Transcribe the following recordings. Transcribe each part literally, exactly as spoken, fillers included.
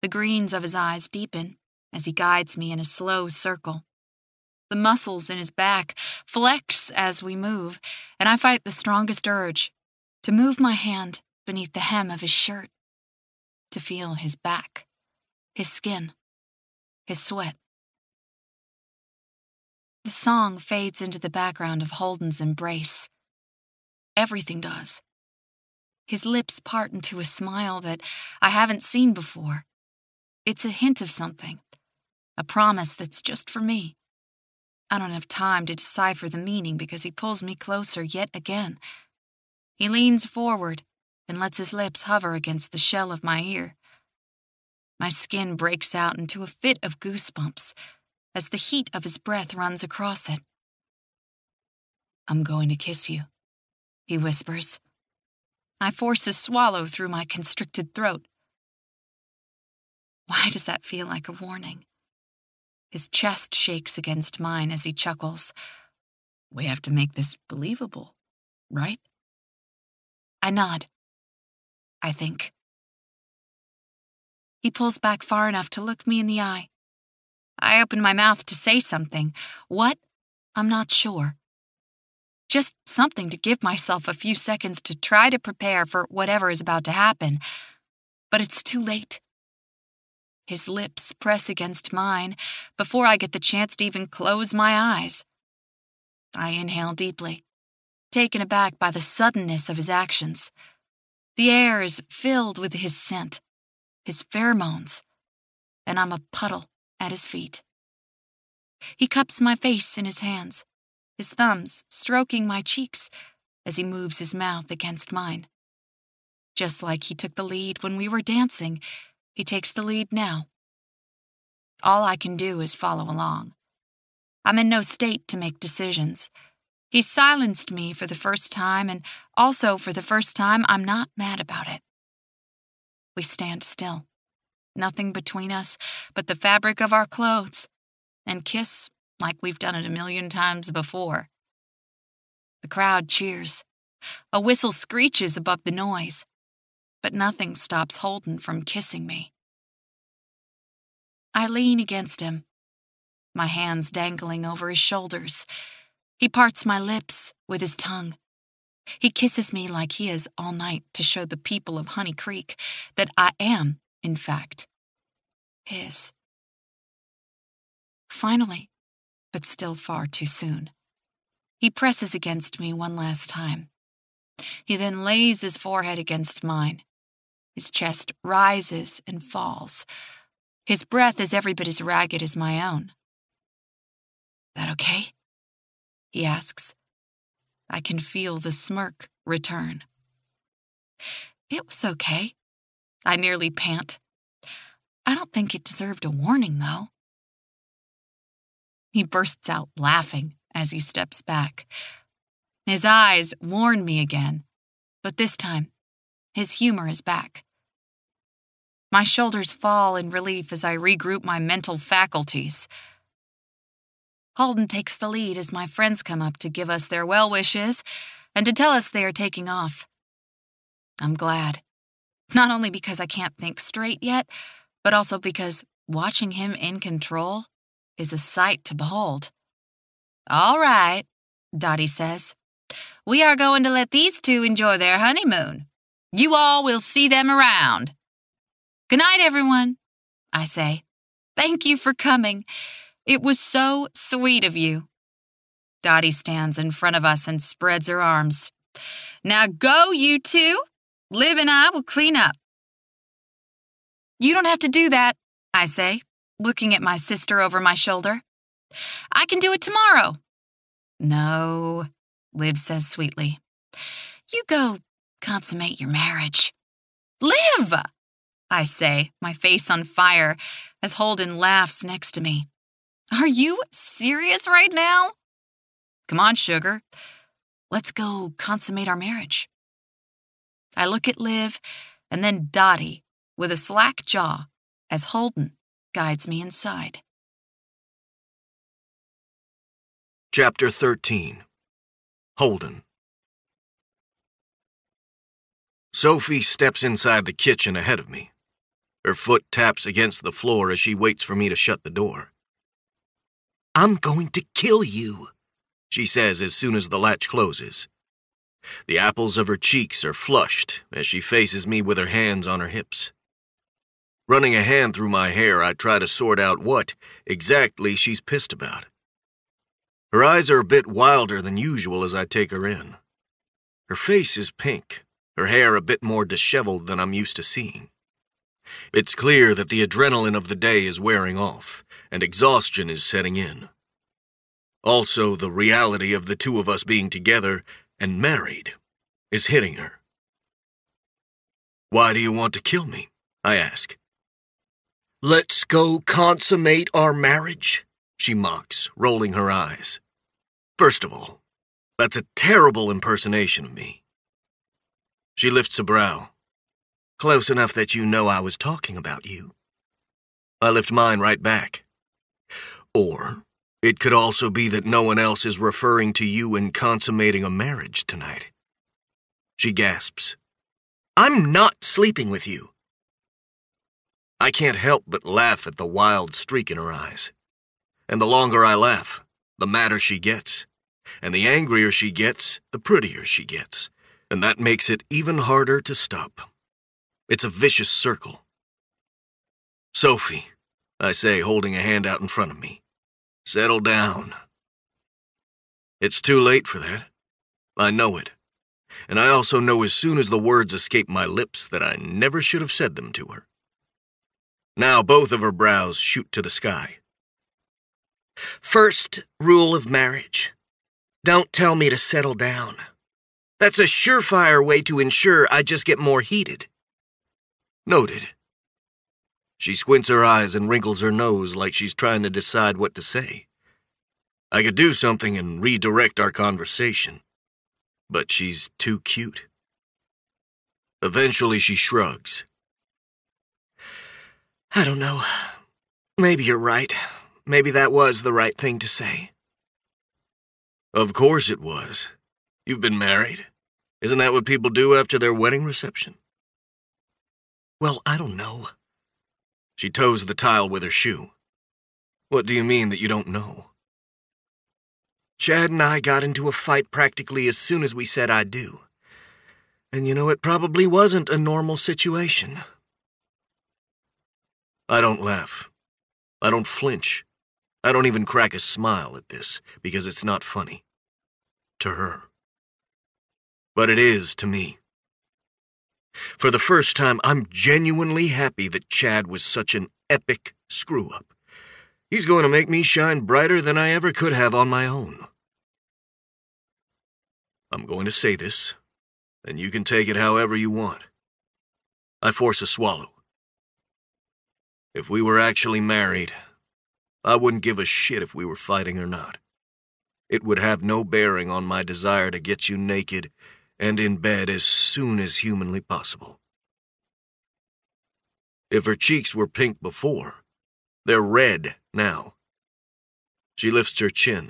The greens of his eyes deepen as he guides me in a slow circle. The muscles in his back flex as we move, and I fight the strongest urge to move my hand beneath the hem of his shirt, to feel his back, his skin, his sweat. The song fades into the background of Holden's embrace. Everything does. His lips part into a smile that I haven't seen before. It's a hint of something, a promise that's just for me. I don't have time to decipher the meaning because he pulls me closer yet again. He leans forward and lets his lips hover against the shell of my ear. My skin breaks out into a fit of goosebumps as the heat of his breath runs across it. "I'm going to kiss you," he whispers. I force a swallow through my constricted throat. Why does that feel like a warning? His chest shakes against mine as he chuckles. "We have to make this believable, right?" I nod. I think. He pulls back far enough to look me in the eye. I open my mouth to say something. What? I'm not sure. Just something to give myself a few seconds to try to prepare for whatever is about to happen. But it's too late. His lips press against mine before I get the chance to even close my eyes. I inhale deeply, taken aback by the suddenness of his actions. The air is filled with his scent, his pheromones, and I'm a puddle at his feet. He cups my face in his hands, his thumbs stroking my cheeks as he moves his mouth against mine. Just like he took the lead when we were dancing, he takes the lead now. All I can do is follow along. I'm in no state to make decisions. He silenced me for the first time, and also for the first time, I'm not mad about it. We stand still, nothing between us but the fabric of our clothes, and kiss like we've done it a million times before. The crowd cheers. A whistle screeches above the noise, but nothing stops Holden from kissing me. I lean against him, my hands dangling over his shoulders. He parts my lips with his tongue. He kisses me like he has all night to show the people of Honey Creek that I am, in fact, his. Finally, but still far too soon, he presses against me one last time. He then lays his forehead against mine. His chest rises and falls. His breath is every bit as ragged as my own. "That okay?" he asks. I can feel the smirk return. "It was okay," I nearly pant. "I don't think it deserved a warning, though." He bursts out laughing as he steps back. His eyes warn me again, but this time, his humor is back. My shoulders fall in relief as I regroup my mental faculties. Holden takes the lead as my friends come up to give us their well wishes and to tell us they are taking off. I'm glad, not only because I can't think straight yet, but also because watching him in control is a sight to behold. "All right," Dottie says. "We are going to let these two enjoy their honeymoon. You all will see them around." "Good night, everyone," I say. "Thank you for coming. It was so sweet of you." Dottie stands in front of us and spreads her arms. "Now go, you two. Liv and I will clean up." "You don't have to do that," I say, looking at my sister over my shoulder. "I can do it tomorrow." "No," Liv says sweetly. "You go consummate your marriage." "Liv!" I say, my face on fire, as Holden laughs next to me. "Are you serious right now?" "Come on, sugar. Let's go consummate our marriage." I look at Liv and then Dottie with a slack jaw as Holden guides me inside. Chapter thirteen. Holden. Sophie steps inside the kitchen ahead of me. Her foot taps against the floor as she waits for me to shut the door. "I'm going to kill you," she says as soon as the latch closes. The apples of her cheeks are flushed as she faces me with her hands on her hips. Running a hand through my hair, I try to sort out what exactly she's pissed about. Her eyes are a bit wilder than usual as I take her in. Her face is pink, her hair a bit more disheveled than I'm used to seeing. It's clear that the adrenaline of the day is wearing off, and exhaustion is setting in. Also, the reality of the two of us being together and married is hitting her. "Why do you want to kill me?" I ask. "Let's go consummate our marriage," she mocks, rolling her eyes. First of all, that's a terrible impersonation of me. She lifts a brow. "Close enough that you know I was talking about you." I lift mine right back. Or it could also be that no one else is referring to you in consummating a marriage tonight. She gasps. "I'm not sleeping with you." I can't help but laugh at the wild streak in her eyes. And the longer I laugh, the madder she gets. And the angrier she gets, the prettier she gets. And that makes it even harder to stop. It's a vicious circle. "Sophie," I say, holding a hand out in front of me. "Settle down." It's too late for that. I know it. And I also know as soon as the words escape my lips that I never should have said them to her. Now both of her brows shoot to the sky. "First rule of marriage. Don't tell me to settle down. That's a surefire way to ensure I just get more heated." Noted. She squints her eyes and wrinkles her nose like she's trying to decide what to say. I could do something and redirect our conversation, but she's too cute. Eventually she shrugs. "I don't know. Maybe you're right. Maybe that was the right thing to say." Of course it was. You've been married. Isn't that what people do after their wedding reception? "Well, I don't know." She toes the tile with her shoe. What do you mean that you don't know? "Chad and I got into a fight practically as soon as we said I do. And you know, it probably wasn't a normal situation." I don't laugh. I don't flinch. I don't even crack a smile at this, because it's not funny. To her. But it is to me. For the first time, I'm genuinely happy that Chad was such an epic screw-up. He's going to make me shine brighter than I ever could have on my own. I'm going to say this, and you can take it however you want. I force a swallow. If we were actually married, I wouldn't give a shit if we were fighting or not. It would have no bearing on my desire to get you naked and in bed as soon as humanly possible. If her cheeks were pink before, they're red now. She lifts her chin.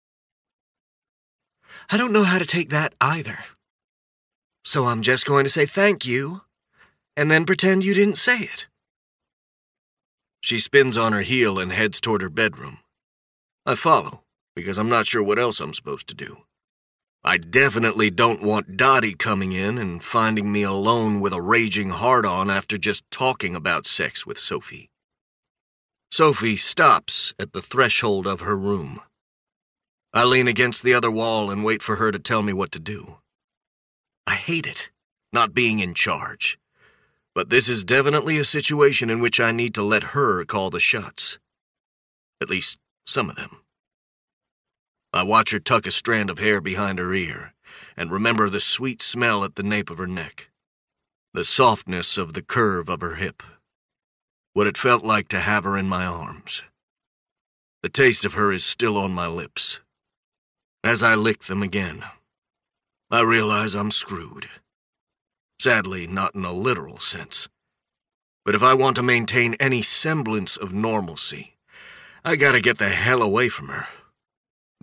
"I don't know how to take that either. So I'm just going to say thank you, and then pretend you didn't say it." She spins on her heel and heads toward her bedroom. I follow, because I'm not sure what else I'm supposed to do. I definitely don't want Dottie coming in and finding me alone with a raging hard-on after just talking about sex with Sophie. Sophie stops at the threshold of her room. I lean against the other wall and wait for her to tell me what to do. I hate it, not being in charge. But this is definitely a situation in which I need to let her call the shots. At least, some of them. I watch her tuck a strand of hair behind her ear, and remember the sweet smell at the nape of her neck. The softness of the curve of her hip. What it felt like to have her in my arms. The taste of her is still on my lips. As I lick them again, I realize I'm screwed. Sadly, not in a literal sense. But if I want to maintain any semblance of normalcy, I gotta get the hell away from her.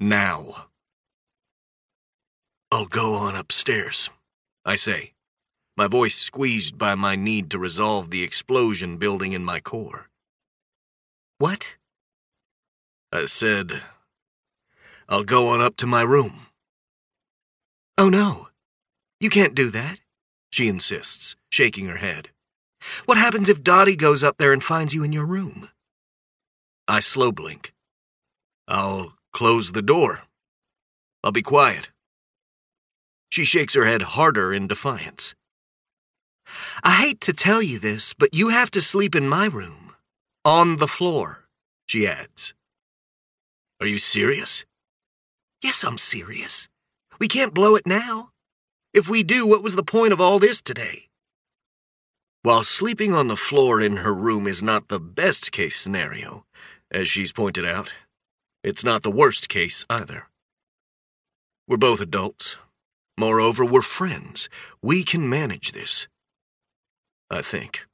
Now. I'll go on upstairs, I say, my voice squeezed by my need to resolve the explosion building in my core. What? I said, I'll go on up to my room. Oh no, you can't do that, she insists, shaking her head. What happens if Dottie goes up there and finds you in your room? I slow blink. I'll close the door. I'll be quiet. She shakes her head harder in defiance. I hate to tell you this, but you have to sleep in my room. On the floor, she adds. Are you serious? Yes, I'm serious. We can't blow it now. If we do, what was the point of all this today? While sleeping on the floor in her room is not the best case scenario, as she's pointed out, it's not the worst case either. We're both adults. Moreover, we're friends. We can manage this. I think.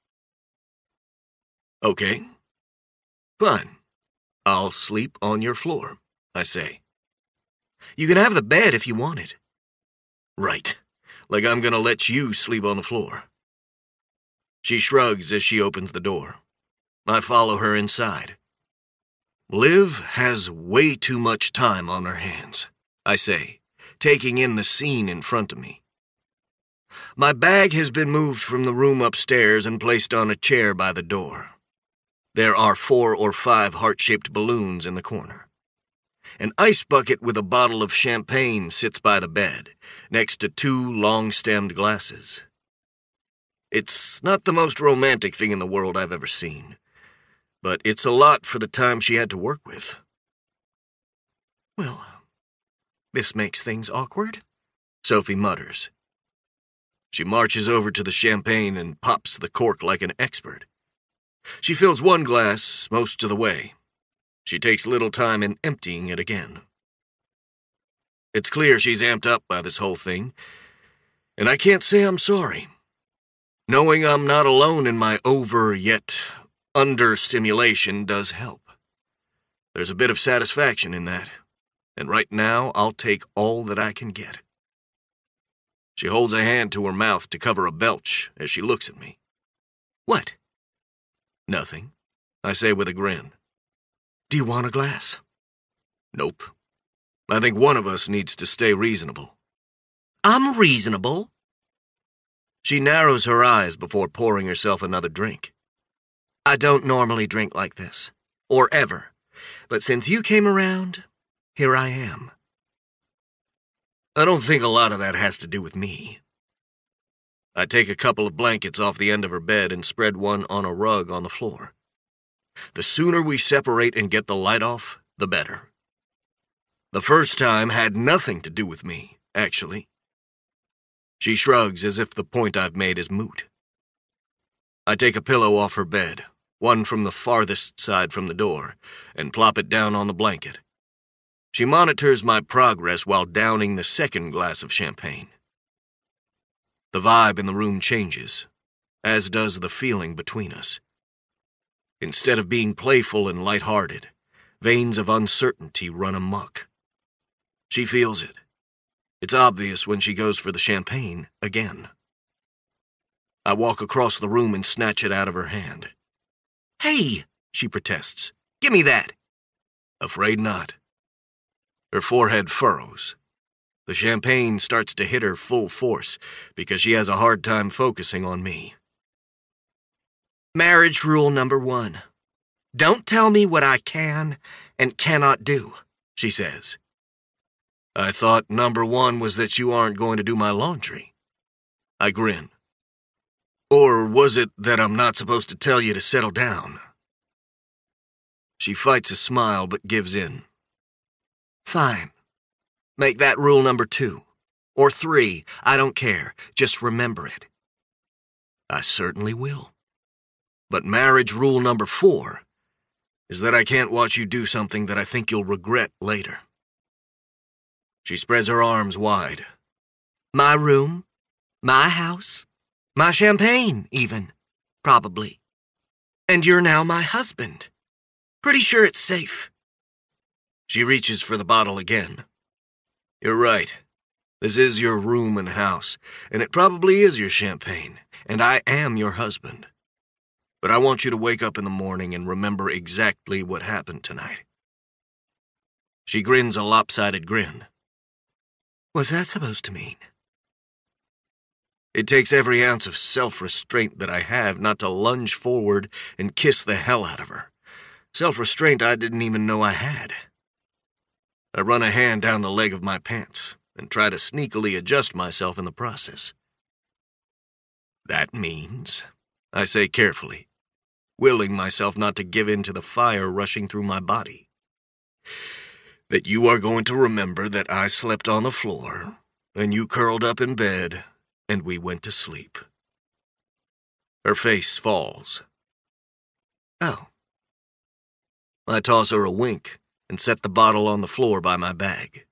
Okay. Fine. I'll sleep on your floor, I say. You can have the bed if you want it. Right. Like I'm gonna let you sleep on the floor. She shrugs as she opens the door. I follow her inside. Liv has way too much time on her hands, I say, taking in the scene in front of me. My bag has been moved from the room upstairs and placed on a chair by the door. There are four or five heart-shaped balloons in the corner. An ice bucket with a bottle of champagne sits by the bed, next to two long-stemmed glasses. It's not the most romantic thing in the world I've ever seen, but it's a lot for the time she had to work with. Well, this makes things awkward, Sophie mutters. She marches over to the champagne and pops the cork like an expert. She fills one glass most of the way. She takes little time in emptying it again. It's clear she's amped up by this whole thing, and I can't say I'm sorry. Knowing I'm not alone in my over yet under stimulation does help. There's a bit of satisfaction in that, and right now I'll take all that I can get. She holds a hand to her mouth to cover a belch as she looks at me. What? Nothing, I say with a grin. Do you want a glass? Nope. I think one of us needs to stay reasonable. I'm reasonable. She narrows her eyes before pouring herself another drink. I don't normally drink like this, or ever, but since you came around, here I am. I don't think a lot of that has to do with me. I take a couple of blankets off the end of her bed and spread one on a rug on the floor. The sooner we separate and get the light off, the better. The first time had nothing to do with me, actually. She shrugs as if the point I've made is moot. I take a pillow off her bed, one from the farthest side from the door, and plop it down on the blanket. She monitors my progress while downing the second glass of champagne. The vibe in the room changes, as does the feeling between us. Instead of being playful and lighthearted, veins of uncertainty run amok. She feels it. It's obvious when she goes for the champagne again. I walk across the room and snatch it out of her hand. Hey, she protests. Give me that. Afraid not. Her forehead furrows. The champagne starts to hit her full force because she has a hard time focusing on me. Marriage rule number one. Don't tell me what I can and cannot do, she says. I thought number one was that you aren't going to do my laundry. I grin. Or was it that I'm not supposed to tell you to settle down? She fights a smile but gives in. Fine. Make that rule number two. Or three, I don't care. Just remember it. I certainly will. But marriage rule number four is that I can't watch you do something that I think you'll regret later. She spreads her arms wide. My room, my house, my champagne, even, probably. And you're now my husband. Pretty sure it's safe. She reaches for the bottle again. You're right. This is your room and house, and it probably is your champagne, and I am your husband. But I want you to wake up in the morning and remember exactly what happened tonight. She grins a lopsided grin. What's that supposed to mean? It takes every ounce of self-restraint that I have not to lunge forward and kiss the hell out of her. Self-restraint I didn't even know I had. I run a hand down the leg of my pants and try to sneakily adjust myself in the process. That means, I say carefully, willing myself not to give in to the fire rushing through my body, that you are going to remember that I slept on the floor, and you curled up in bed, and we went to sleep. Her face falls. Oh. I toss her a wink and set the bottle on the floor by my bag.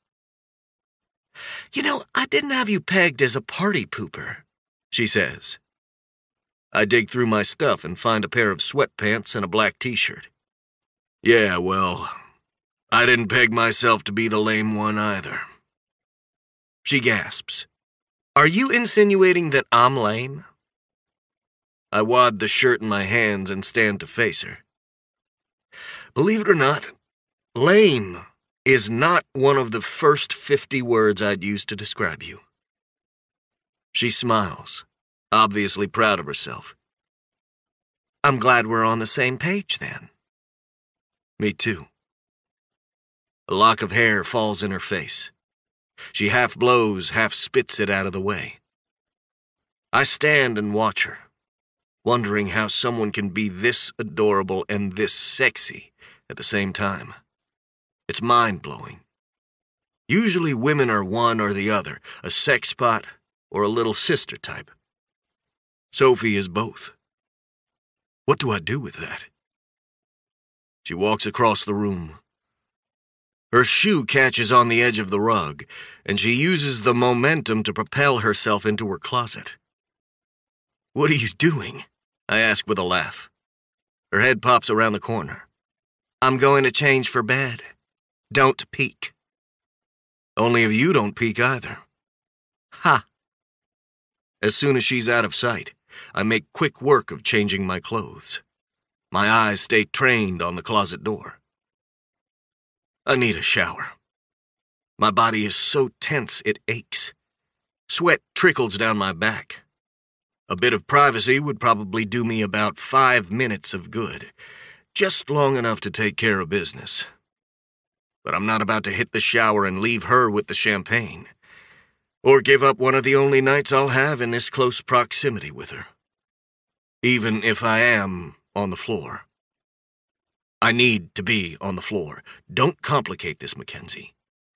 You know, I didn't have you pegged as a party pooper, she says. I dig through my stuff and find a pair of sweatpants and a black t-shirt. Yeah, well, I didn't peg myself to be the lame one either. She gasps. Are you insinuating that I'm lame? I wad the shirt in my hands and stand to face her. Believe it or not, lame is not one of the first fifty words I'd use to describe you. She smiles, obviously proud of herself. I'm glad we're on the same page then. Me too. A lock of hair falls in her face. She half blows, half spits it out of the way. I stand and watch her, wondering how someone can be this adorable and this sexy at the same time. It's mind-blowing. Usually women are one or the other, a sex pot or a little sister type. Sophie is both. What do I do with that? She walks across the room. Her shoe catches on the edge of the rug, and she uses the momentum to propel herself into her closet. What are you doing? I ask with a laugh. Her head pops around the corner. I'm going to change for bed. Don't peek. Only if you don't peek either. Ha! As soon as she's out of sight, I make quick work of changing my clothes. My eyes stay trained on the closet door. I need a shower. My body is so tense it aches. Sweat trickles down my back. A bit of privacy would probably do me about five minutes of good, just long enough to take care of business. But I'm not about to hit the shower and leave her with the champagne, or give up one of the only nights I'll have in this close proximity with her. Even if I am on the floor. I need to be on the floor. Don't complicate this, Mackenzie.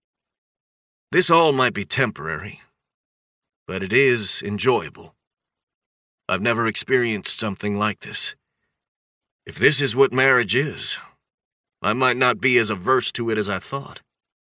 This all might be temporary, but it is enjoyable. I've never experienced something like this. If this is what marriage is, I might not be as averse to it as I thought.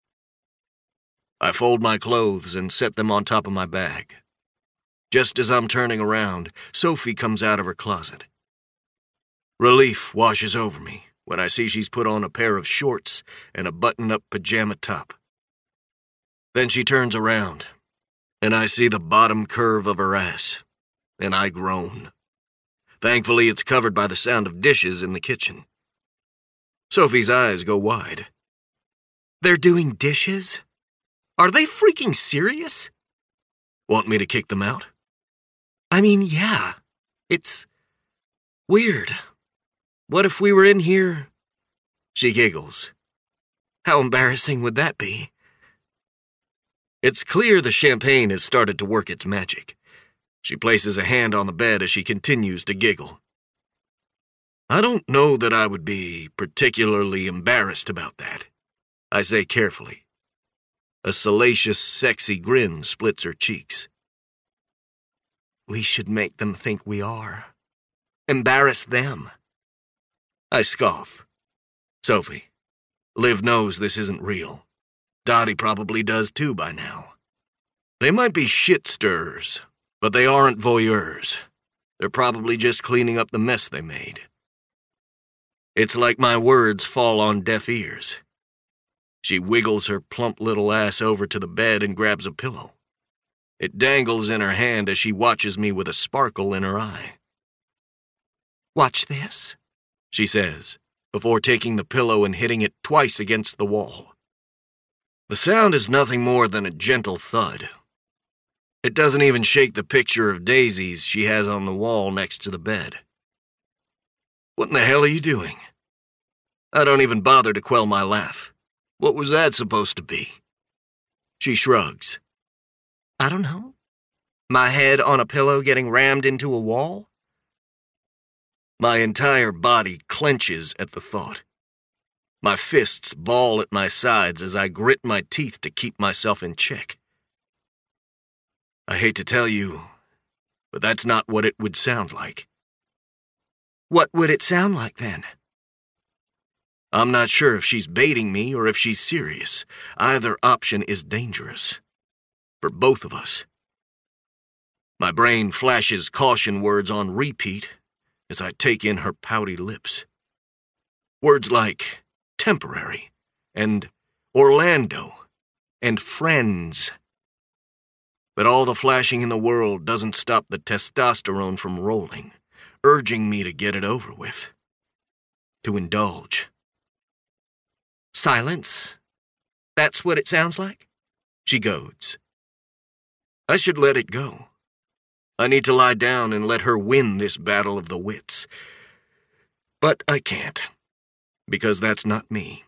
I fold my clothes and set them on top of my bag. Just as I'm turning around, Sophie comes out of her closet. Relief washes over me when I see she's put on a pair of shorts and a button-up pajama top. Then she turns around, and I see the bottom curve of her ass, and I groan. Thankfully, it's covered by the sound of dishes in the kitchen. Sophie's eyes go wide. They're doing dishes? Are they freaking serious? Want me to kick them out? I mean, yeah. It's weird. What if we were in here? She giggles. How embarrassing would that be? It's clear the champagne has started to work its magic. She places a hand on the bed as she continues to giggle. I don't know that I would be particularly embarrassed about that, I say carefully. A salacious, sexy grin splits her cheeks. We should make them think we are. Embarrass them. I scoff. Sophie, Liv knows this isn't real. Dottie probably does too by now. They might be shit stirrers, but they aren't voyeurs. They're probably just cleaning up the mess they made. It's like my words fall on deaf ears. She wiggles her plump little ass over to the bed and grabs a pillow. It dangles in her hand as she watches me with a sparkle in her eye. "Watch this," she says, before taking the pillow and hitting it twice against the wall. The sound is nothing more than a gentle thud. It doesn't even shake the picture of daisies she has on the wall next to the bed. What in the hell are you doing? I don't even bother to quell my laugh. What was that supposed to be? She shrugs. "I don't know. My head on a pillow getting rammed into a wall?" My entire body clenches at the thought. My fists ball at my sides as I grit my teeth to keep myself in check. I hate to tell you, but that's not what it would sound like. "What would it sound like then?" I'm not sure if she's baiting me or if she's serious. Either option is dangerous. For both of us. My brain flashes caution words on repeat as I take in her pouty lips. Words like temporary and Orlando and friends. But all the flashing in the world doesn't stop the testosterone from rolling, urging me to get it over with. To indulge. "Silence? That's what it sounds like?" She goads. I should let it go. I need to lie down and let her win this battle of the wits. But I can't, because that's not me.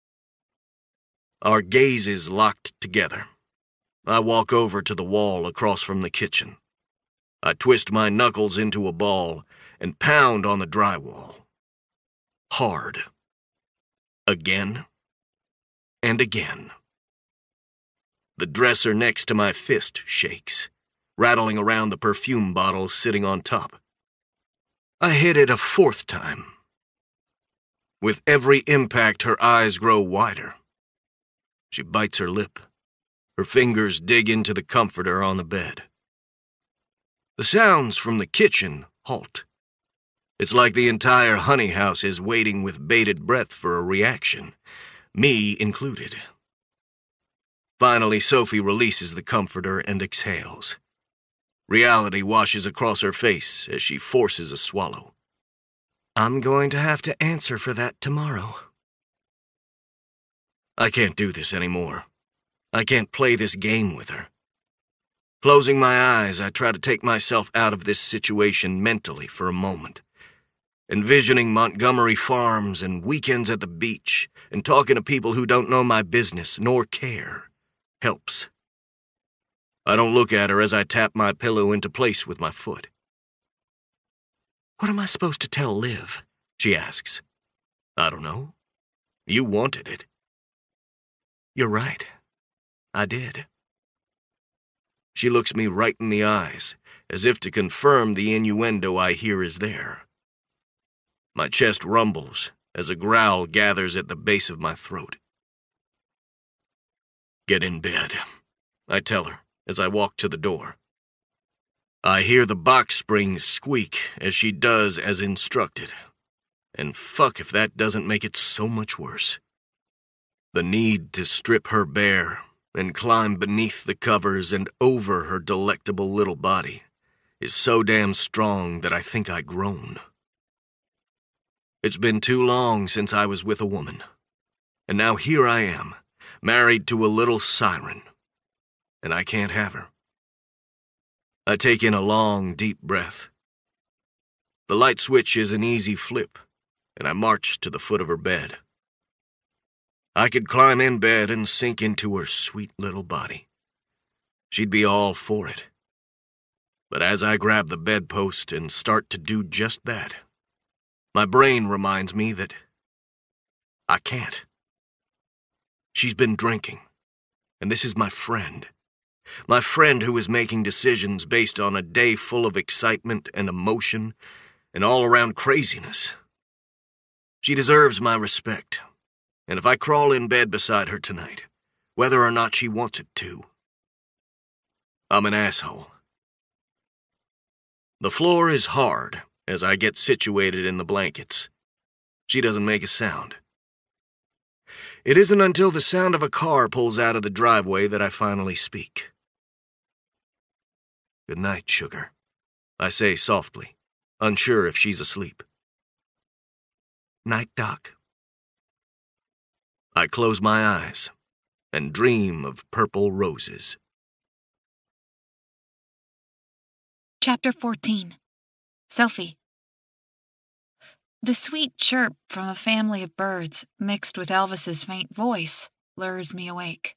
Our gazes locked together. I walk over to the wall across from the kitchen. I twist my knuckles into a ball and pound on the drywall. Hard. Again. And again. The dresser next to my fist shakes, rattling around the perfume bottle sitting on top. I hit it a fourth time. With every impact, her eyes grow wider. She bites her lip. Her fingers dig into the comforter on the bed. The sounds from the kitchen halt. It's like the entire honey house is waiting with bated breath for a reaction, me included. Finally, Sophie releases the comforter and exhales. Reality washes across her face as she forces a swallow. "I'm going to have to answer for that tomorrow." I can't do this anymore. I can't play this game with her. Closing my eyes, I try to take myself out of this situation mentally for a moment. Envisioning Montgomery farms and weekends at the beach and talking to people who don't know my business nor care helps. I don't look at her as I tap my pillow into place with my foot. "What am I supposed to tell Liv?" she asks. I don't know. You wanted it. "You're right. I did." She looks me right in the eyes, as if to confirm the innuendo I hear is there. My chest rumbles as a growl gathers at the base of my throat. "Get in bed," I tell her as I walk to the door. I hear the box springs squeak as she does as instructed. And fuck if that doesn't make it so much worse. The need to strip her bare and climb beneath the covers and over her delectable little body is so damn strong that I think I groan. It's been too long since I was with a woman, and now here I am, married to a little siren, and I can't have her. I take in a long, deep breath. The light switch is an easy flip, and I march to the foot of her bed. I could climb in bed and sink into her sweet little body. She'd be all for it. But as I grab the bedpost and start to do just that, my brain reminds me that I can't. She's been drinking, and this is my friend. My friend who is making decisions based on a day full of excitement and emotion and all-around craziness. She deserves my respect, and if I crawl in bed beside her tonight, whether or not she wants it to, I'm an asshole. The floor is hard as I get situated in the blankets. She doesn't make a sound. It isn't until the sound of a car pulls out of the driveway that I finally speak. Good night, sugar, I say softly, unsure if she's asleep. Night, Doc. I close my eyes and dream of purple roses. Chapter fourteen. Sophie. The sweet chirp from a family of birds, mixed with Elvis's faint voice, lures me awake.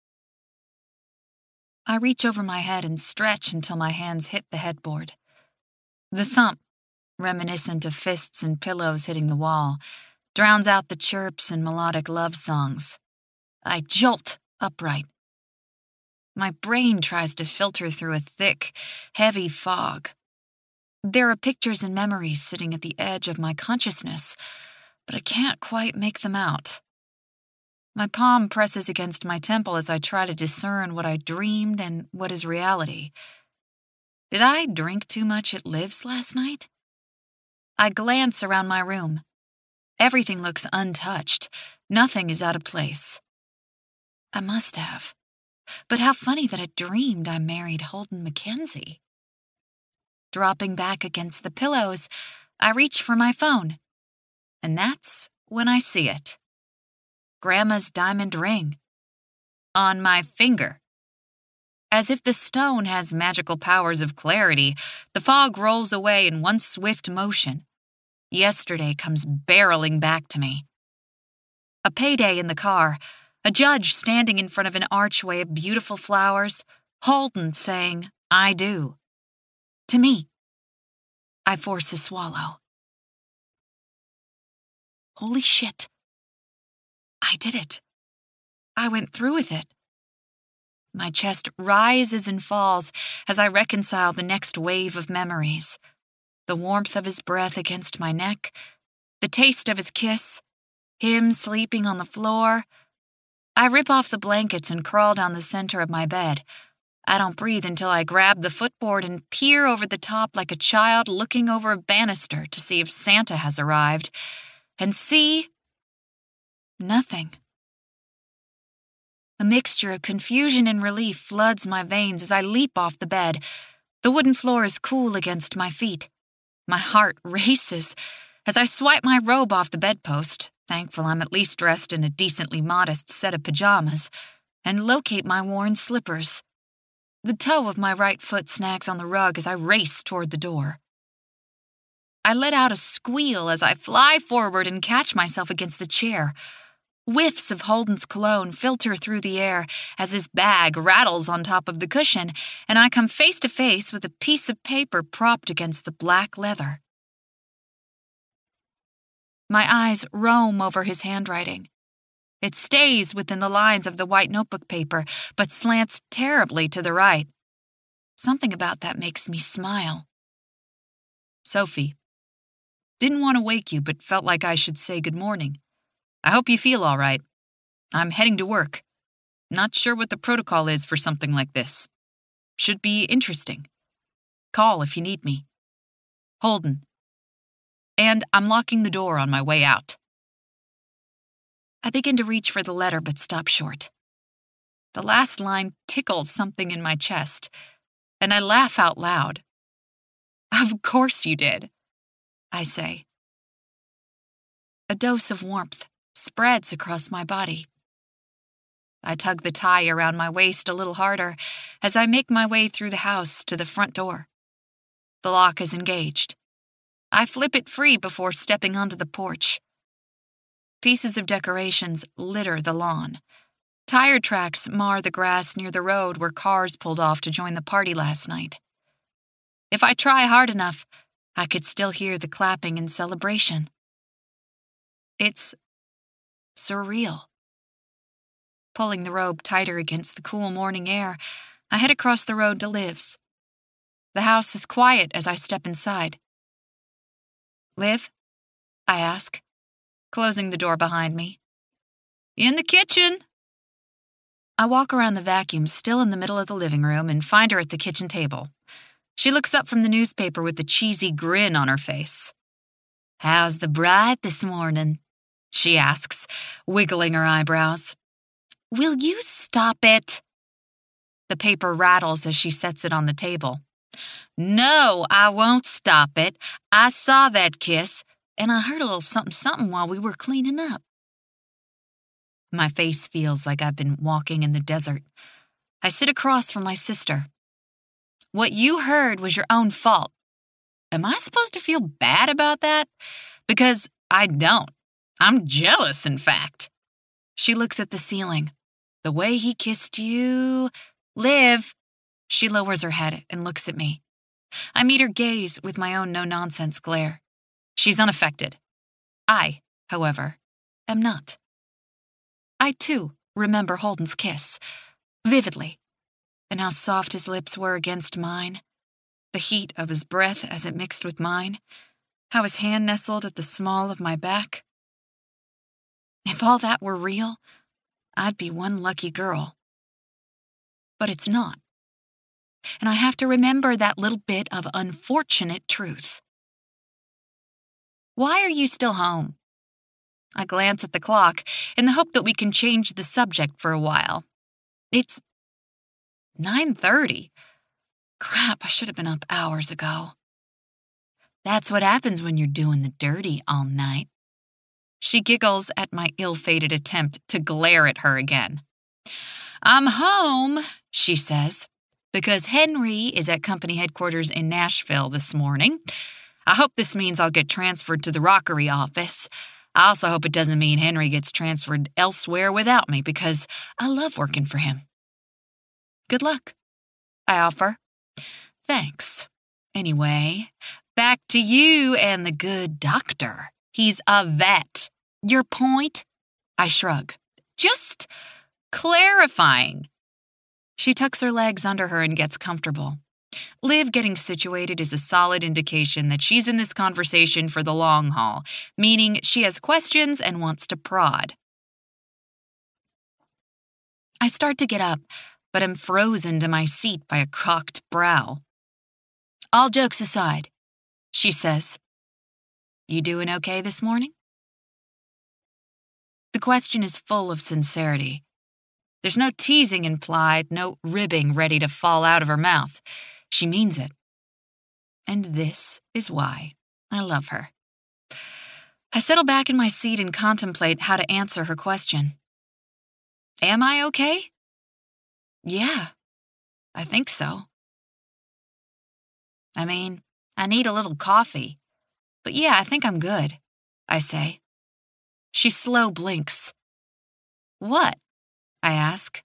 I reach over my head and stretch until my hands hit the headboard. The thump, reminiscent of fists and pillows hitting the wall, drowns out the chirps and melodic love songs. I jolt upright. My brain tries to filter through a thick, heavy fog. There are pictures and memories sitting at the edge of my consciousness, but I can't quite make them out. My palm presses against my temple as I try to discern what I dreamed and what is reality. Did I drink too much at Liv's last night? I glance around my room. Everything looks untouched. Nothing is out of place. I must have. But how funny that I dreamed I married Holden Mackenzie. Dropping back against the pillows, I reach for my phone. And that's when I see it. Grandma's diamond ring. On my finger. As if the stone has magical powers of clarity, the fog rolls away in one swift motion. Yesterday comes barreling back to me. A payday in the car, a judge standing in front of an archway of beautiful flowers, Holden saying, "I do." To me. I force a swallow. Holy shit. I did it. I went through with it. My chest rises and falls as I reconcile the next wave of memories. The warmth of his breath against my neck, the taste of his kiss, him sleeping on the floor. I rip off the blankets and crawl down the center of my bed. I don't breathe until I grab the footboard and peer over the top like a child looking over a banister to see if Santa has arrived, and see nothing. A mixture of confusion and relief floods my veins as I leap off the bed. The wooden floor is cool against my feet. My heart races as I swipe my robe off the bedpost, thankful I'm at least dressed in a decently modest set of pajamas, and locate my worn slippers. The toe of my right foot snags on the rug as I race toward the door. I let out a squeal as I fly forward and catch myself against the chair. Whiffs of Holden's cologne filter through the air as his bag rattles on top of the cushion, and I come face to face with a piece of paper propped against the black leather. My eyes roam over his handwriting. It stays within the lines of the white notebook paper, but slants terribly to the right. Something about that makes me smile. Sophie. Didn't want to wake you, but felt like I should say good morning. I hope you feel all right. I'm heading to work. Not sure what the protocol is for something like this. Should be interesting. Call if you need me. Holden. And I'm locking the door on my way out. I begin to reach for the letter but stop short. The last line tickles something in my chest, and I laugh out loud. Of course you did, I say. A dose of warmth spreads across my body. I tug the tie around my waist a little harder as I make my way through the house to the front door. The lock is engaged. I flip it free before stepping onto the porch. Pieces of decorations litter the lawn. Tire tracks mar the grass near the road where cars pulled off to join the party last night. If I try hard enough, I could still hear the clapping in celebration. It's surreal. Pulling the robe tighter against the cool morning air, I head across the road to Liv's. The house is quiet as I step inside. Liv? I ask, closing the door behind me. In the kitchen. I walk around the vacuum still in the middle of the living room and find her at the kitchen table. She looks up from the newspaper with a cheesy grin on her face. How's the bride this morning? She asks, wiggling her eyebrows. Will you stop it? The paper rattles as she sets it on the table. No, I won't stop it. I saw that kiss, and I heard a little something-something while we were cleaning up. My face feels like I've been walking in the desert. I sit across from my sister. What you heard was your own fault. Am I supposed to feel bad about that? Because I don't. I'm jealous, in fact. She looks at the ceiling. The way he kissed you... Liv. She lowers her head and looks at me. I meet her gaze with my own no-nonsense glare. She's unaffected. I, however, am not. I, too, remember Holden's kiss, vividly, and how soft his lips were against mine, the heat of his breath as it mixed with mine, how his hand nestled at the small of my back. If all that were real, I'd be one lucky girl. But it's not. And I have to remember that little bit of unfortunate truth. Why are you still home? I glance at the clock in the hope that we can change the subject for a while. It's nine thirty. Crap, I should have been up hours ago. That's what happens when you're doing the dirty all night. She giggles at my ill-fated attempt to glare at her again. I'm home, she says, because Henry is at company headquarters in Nashville this morning. I hope this means I'll get transferred to the rockery office. I also hope it doesn't mean Henry gets transferred elsewhere without me, because I love working for him. Good luck, I offer. Thanks. Anyway, back to you and the good doctor. He's a vet. Your point? I shrug. Just clarifying. She tucks her legs under her and gets comfortable. Liv getting situated is a solid indication that she's in this conversation for the long haul, meaning she has questions and wants to prod. I start to get up, but am frozen to my seat by a cocked brow. All jokes aside, she says, you doing okay this morning? The question is full of sincerity. There's no teasing implied, no ribbing ready to fall out of her mouth. She means it. And this is why I love her. I settle back in my seat and contemplate how to answer her question. Am I okay? Yeah, I think so. I mean, I need a little coffee. But yeah, I think I'm good, I say. She slow blinks. What? I ask.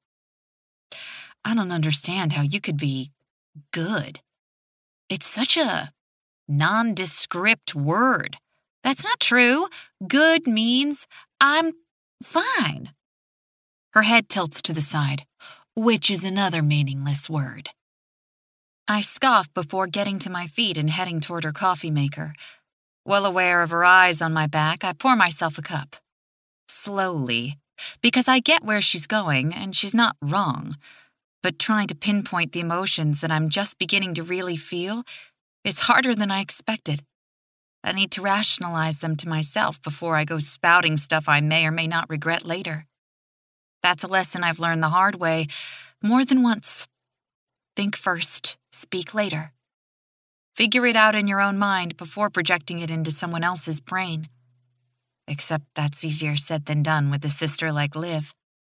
I don't understand how you could be good. It's such a nondescript word. That's not true. Good means I'm fine. Her head tilts to the side, which is another meaningless word. I scoff before getting to my feet and heading toward her coffee maker. Well aware of her eyes on my back, I pour myself a cup. Slowly, because I get where she's going, and she's not wrong. But trying to pinpoint the emotions that I'm just beginning to really feel is harder than I expected. I need to rationalize them to myself before I go spouting stuff I may or may not regret later. That's a lesson I've learned the hard way more than once. Think first, speak later. Figure it out in your own mind before projecting it into someone else's brain. Except that's easier said than done with a sister like Liv.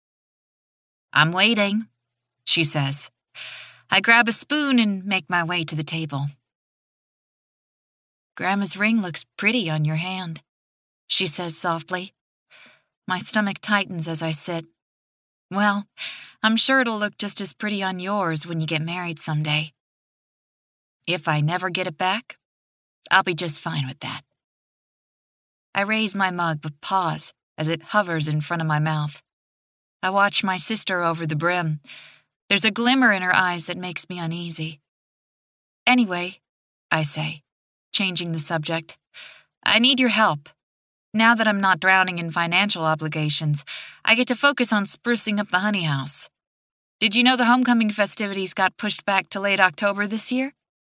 I'm waiting, she says. I grab a spoon and make my way to the table. Grandma's ring looks pretty on your hand, she says softly. My stomach tightens as I sit. Well, I'm sure it'll look just as pretty on yours when you get married someday. If I never get it back, I'll be just fine with that. I raise my mug but pause as it hovers in front of my mouth. I watch my sister over the brim. There's a glimmer in her eyes that makes me uneasy. Anyway, I say, changing the subject, I need your help. Now that I'm not drowning in financial obligations, I get to focus on sprucing up the honey house. Did you know the homecoming festivities got pushed back to late October this year?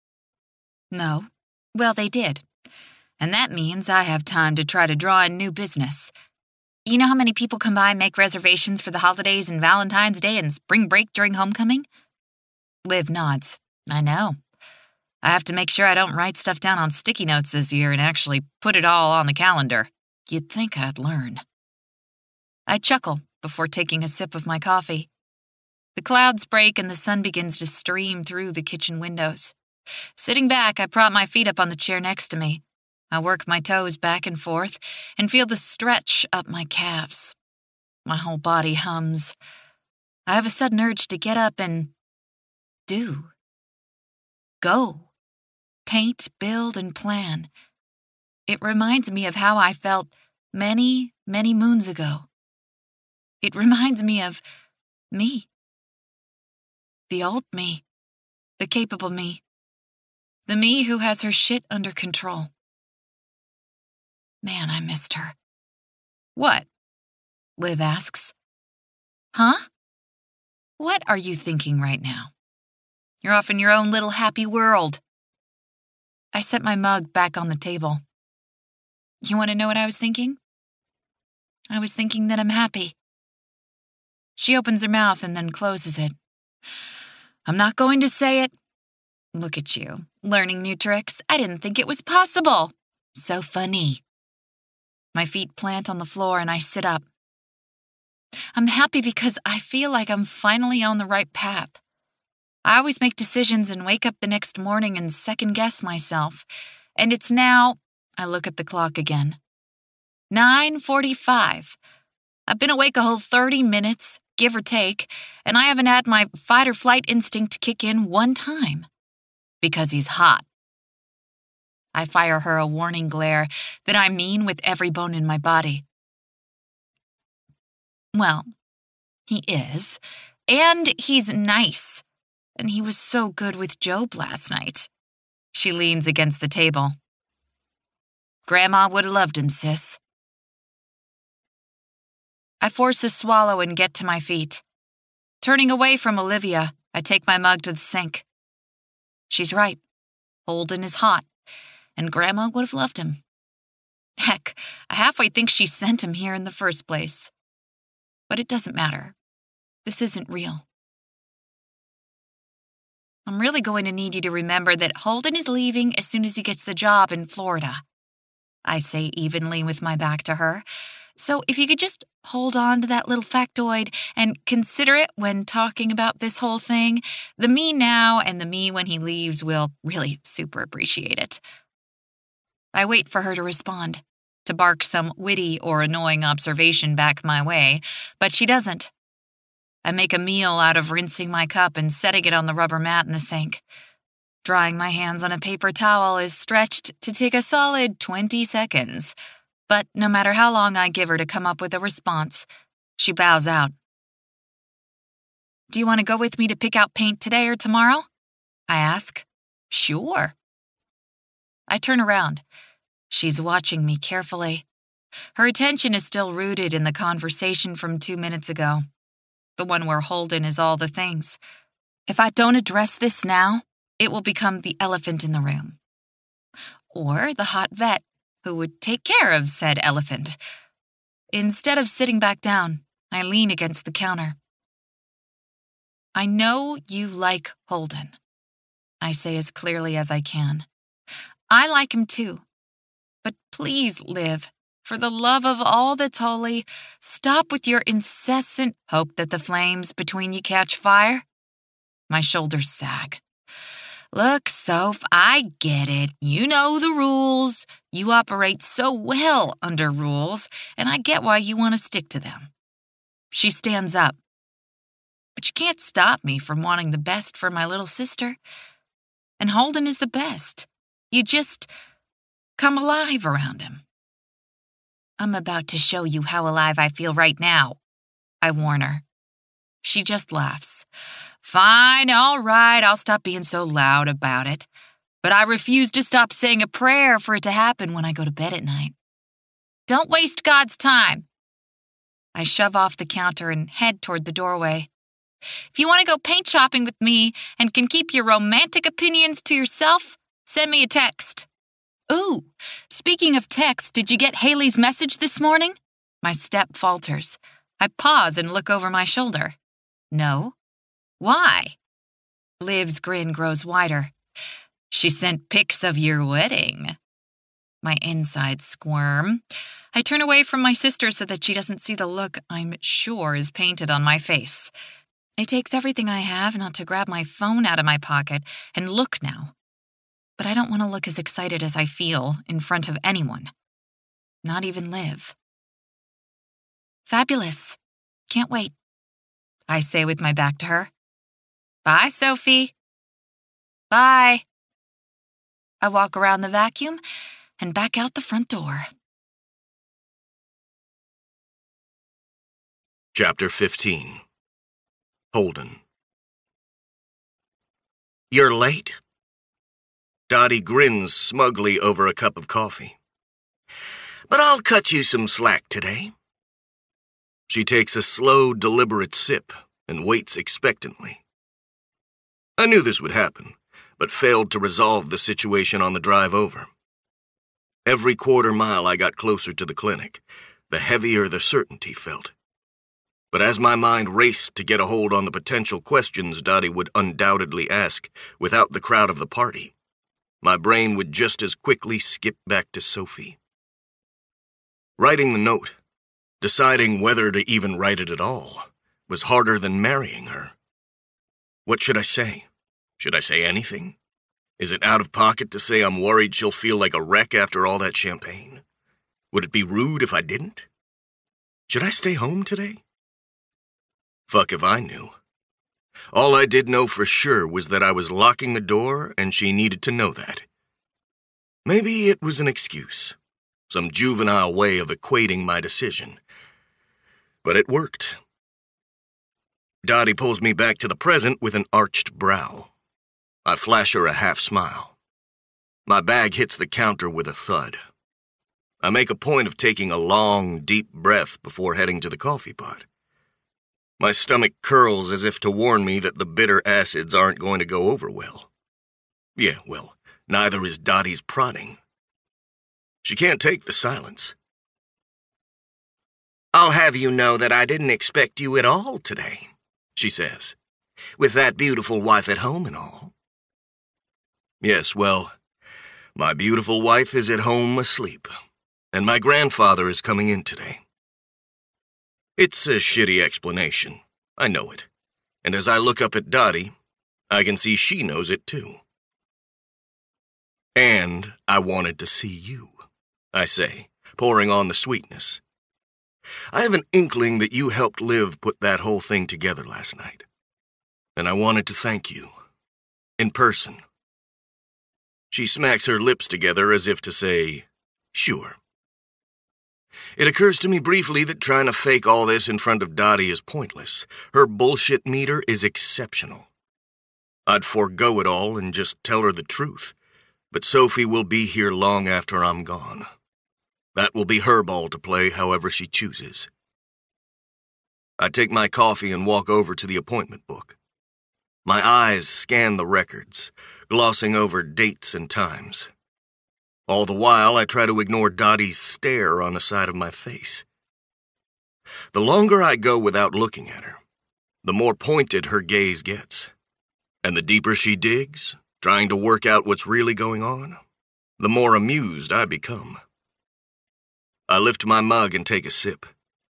No. Well, they did. And that means I have time to try to draw in new business. You know how many people come by and make reservations for the holidays and Valentine's Day and spring break during homecoming? Liv nods. I know. I have to make sure I don't write stuff down on sticky notes this year and actually put it all on the calendar. You'd think I'd learn. I chuckle before taking a sip of my coffee. The clouds break and the sun begins to stream through the kitchen windows. Sitting back, I prop my feet up on the chair next to me. I work my toes back and forth and feel the stretch up my calves. My whole body hums. I have a sudden urge to get up and do. Go. Paint, build, and plan. It reminds me of how I felt many, many moons ago. It reminds me of me. The old me. The capable me. The me who has her shit under control. Man, I missed her. What? Liv asks. Huh? What are you thinking right now? You're off in your own little happy world. I set my mug back on the table. You want to know what I was thinking? I was thinking that I'm happy. She opens her mouth and then closes it. I'm not going to say it. Look at you, learning new tricks. I didn't think it was possible. So funny. My feet plant on the floor and I sit up. I'm happy because I feel like I'm finally on the right path. I always make decisions and wake up the next morning and second-guess myself. And it's now, I look at the clock again, nine forty-five. I've been awake a whole thirty minutes, give or take, and I haven't had my fight-or-flight instinct kick in one time. Because he's hot. I fire her a warning glare that I mean with every bone in my body. Well, he is, and he's nice. And he was so good with Job last night. She leans against the table. Grandma would have loved him, sis. I force a swallow and get to my feet. Turning away from Olivia, I take my mug to the sink. She's right. Holden is hot, and Grandma would have loved him. Heck, I halfway think she sent him here in the first place. But it doesn't matter. This isn't real. I'm really going to need you to remember that Holden is leaving as soon as he gets the job in Florida. I say evenly with my back to her. So if you could just hold on to that little factoid and consider it when talking about this whole thing, the me now and the me when he leaves will really super appreciate it. I wait for her to respond, to bark some witty or annoying observation back my way, but she doesn't. I make a meal out of rinsing my cup and setting it on the rubber mat in the sink. Drying my hands on a paper towel is stretched to take a solid twenty seconds. But no matter how long I give her to come up with a response, she bows out. Do you want to go with me to pick out paint today or tomorrow? I ask. Sure. I turn around. She's watching me carefully. Her attention is still rooted in the conversation from two minutes ago. The one where Holden is all the things. If I don't address this now, it will become the elephant in the room. Or the hot vet who would take care of said elephant. Instead of sitting back down, I lean against the counter. I know you like Holden, I say as clearly as I can. I like him too. But please, Liv, for the love of all that's holy, stop with your incessant hope that the flames between you catch fire. My shoulders sag. Look, Soph, I get it. You know the rules. You operate so well under rules, and I get why you want to stick to them. She stands up. But you can't stop me from wanting the best for my little sister. And Holden is the best. You just come alive around him. I'm about to show you how alive I feel right now, I warn her. She just laughs. Fine, all right, I'll stop being so loud about it. But I refuse to stop saying a prayer for it to happen when I go to bed at night. Don't waste God's time. I shove off the counter and head toward the doorway. If you want to go paint shopping with me and can keep your romantic opinions to yourself, send me a text. Ooh, speaking of text, did you get Haley's message this morning? My step falters. I pause and look over my shoulder. No. Why? Liv's grin grows wider. She sent pics of your wedding. My insides squirm. I turn away from my sister so that she doesn't see the look I'm sure is painted on my face. It takes everything I have not to grab my phone out of my pocket and look now. But I don't want to look as excited as I feel in front of anyone. Not even Liv. Fabulous. Can't wait, I say with my back to her. Bye, Sophie. Bye. I walk around the vacuum and back out the front door. Chapter fifteen. Holden. You're late? Dottie grins smugly over a cup of coffee. But I'll cut you some slack today. She takes a slow, deliberate sip and waits expectantly. I knew this would happen, but failed to resolve the situation on the drive over. Every quarter mile I got closer to the clinic, the heavier the certainty felt. But as my mind raced to get a hold on the potential questions Dottie would undoubtedly ask without the crowd of the party, my brain would just as quickly skip back to Sophie. Writing the note, deciding whether to even write it at all, was harder than marrying her. What should I say? Should I say anything? Is it out of pocket to say I'm worried she'll feel like a wreck after all that champagne? Would it be rude if I didn't? Should I stay home today? Fuck if I knew. All I did know for sure was that I was locking the door and she needed to know that. Maybe it was an excuse, some juvenile way of equating my decision. But it worked. Dottie pulls me back to the present with an arched brow. I flash her a half smile. My bag hits the counter with a thud. I make a point of taking a long, deep breath before heading to the coffee pot. My stomach curls as if to warn me that the bitter acids aren't going to go over well. Yeah, well, neither is Dottie's prodding. She can't take the silence. I'll have you know that I didn't expect you at all today, she says, with that beautiful wife at home and all. Yes, well, my beautiful wife is at home asleep, and my grandfather is coming in today. It's a shitty explanation, I know it, and as I look up at Dottie, I can see she knows it too. And I wanted to see you, I say, pouring on the sweetness. I have an inkling that you helped Liv put that whole thing together last night, and I wanted to thank you, in person. She smacks her lips together as if to say, sure. It occurs to me briefly that trying to fake all this in front of Dottie is pointless. Her bullshit meter is exceptional. I'd forego it all and just tell her the truth, but Sophie will be here long after I'm gone. That will be her ball to play however she chooses. I take my coffee and walk over to the appointment book. My eyes scan the records, glossing over dates and times. All the while, I try to ignore Dottie's stare on the side of my face. The longer I go without looking at her, the more pointed her gaze gets. And the deeper she digs, trying to work out what's really going on, the more amused I become. I lift my mug and take a sip.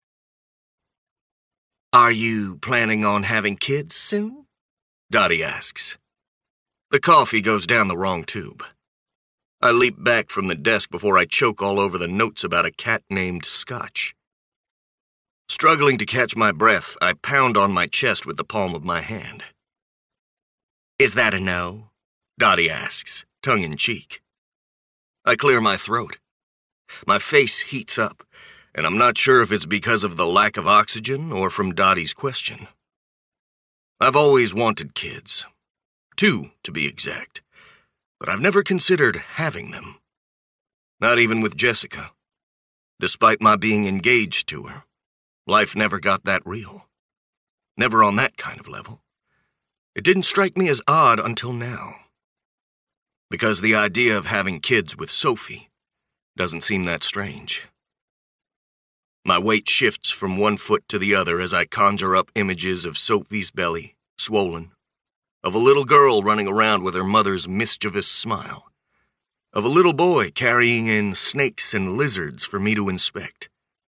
Are you planning on having kids soon? Dottie asks. The coffee goes down the wrong tube. I leap back from the desk before I choke all over the notes about a cat named Scotch. Struggling to catch my breath, I pound on my chest with the palm of my hand. Is that a no? Dottie asks, tongue-in-cheek. I clear my throat. My face heats up, and I'm not sure if it's because of the lack of oxygen or from Dottie's question. I've always wanted kids. Two, to be exact. But I've never considered having them. Not even with Jessica. Despite my being engaged to her, life never got that real. Never on that kind of level. It didn't strike me as odd until now. Because the idea of having kids with Sophie doesn't seem that strange. My weight shifts from one foot to the other as I conjure up images of Sophie's belly, swollen, of a little girl running around with her mother's mischievous smile, of a little boy carrying in snakes and lizards for me to inspect.